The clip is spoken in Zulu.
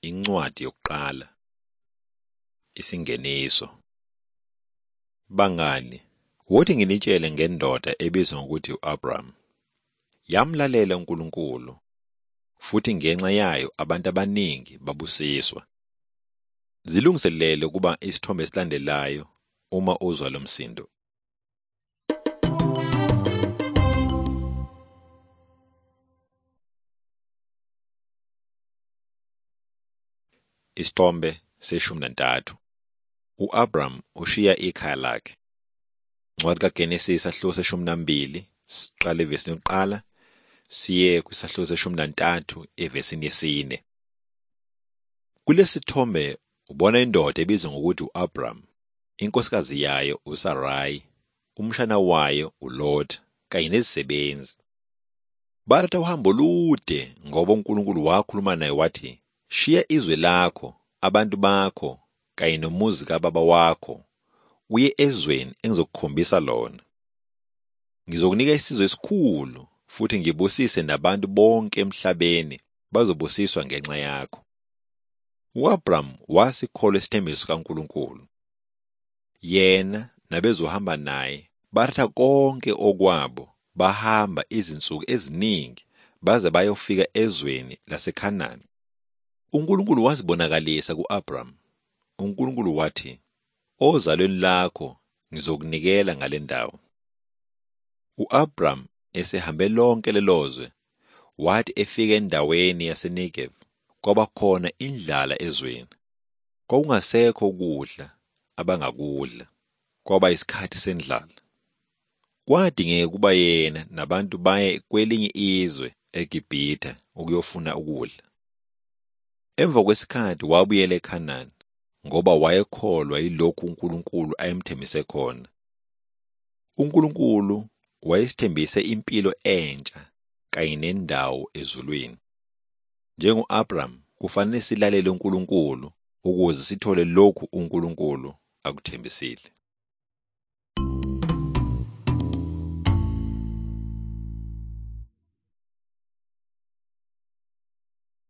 incwadi yokuqala, isingeniso. Bangani, wothi nginitshele ngendoda ebizwa ngokuthi u-Abraham. Yamlalela uNkulunkulu, futhi ngenxa yayo abantu abaningi babusiswa. Zilungiselele ukuba isithombe esilandelayo uma uzwa lo msindo. Isithombe se-13. U-Abraham ushiya ikhaya lakhe. Incwadi kaGenesise isahluko se-12 siqale evesini yokuqala siye kwisahluko se-13 evesini yesi-4. Kulesi sithombe ubona indoda ebizwa ngokuthi u-Abraham, inkosikazi yayo uSarai, umshana wayo uLot kanye nezisebenzi. Bathatha uhambo olude ngoba uNkulunkulu wakhuluma naye wathi, "Shiya izwe lakho, abantu bakho kanye nomuzi kababa wakho, uye ezweni engizokukhombisa lona. Ngizokunika isizwe esikhulu futhi ngibusise nabantu bonke emhlabeni bazobusiswa ngenxa yakho." U-Abraham wasikholwa isithembiso sikaNkulunkulu. Yena nabezohamba naye bathatha konke okwabo bahamba izinsuku eziningi baze bayofika ezweni laseKhanani. uNkulunkulu wazibonakalisa ku-Abraham. uNkulunkulu wathi, "Ozalweni lakho ngizokunikela ngale ndawo." U-Abraham esehambe lonke lelozwe, wathi efika endaweni yaseNegev, kwaba khona indlala ezweni. Kwakungasekho ukudla abangakudla, kwaba isikhathi sendlala. Kwadingeka ukuba yena nabantu baye kwelinye izwe eGibhithe ukuyofuna ukudla. Emva kwesikhathi wabuyela eKhanani, ngoba wayekholwa yilokhu uNkulunkulu ayemthembise khona. uNkulunkulu wayesithembise impilo entsha kanye nendawo ezulwini. Njengo-Abraham kufanele silalele uNkulunkulu ukuze sithole lokhu uNkulunkulu akuthembisile.